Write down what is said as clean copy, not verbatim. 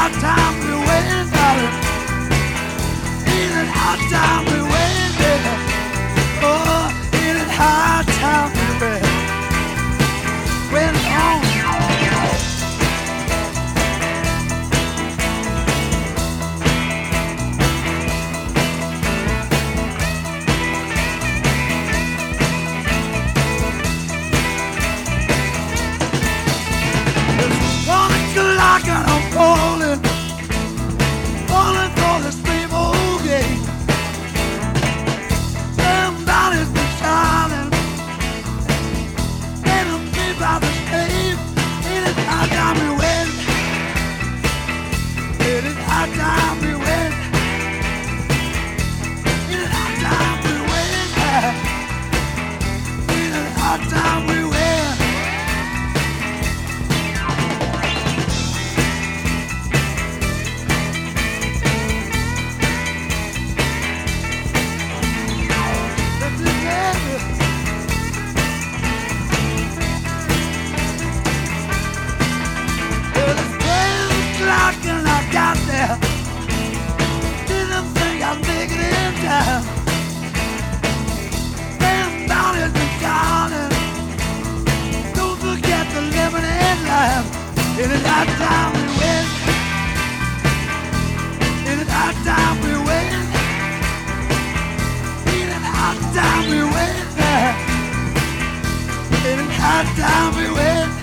high time we waiting, darling. Ain't it high time we waiting, baby? Oh, ain't it high time we waiting? Waiting on. And I'm falling for the same old game. Somebody's been shining, and I'm made by the same. Ain't it high time we win? Ain't it high time we win? Ain't it high time we win? Ain't it high time we win? And I got there, didn't think I'd make it in time. Man, down has been shining. Don't forget the lemonade lime. In it high time we win. In it high time we win. In it high time we win. In it high time we win.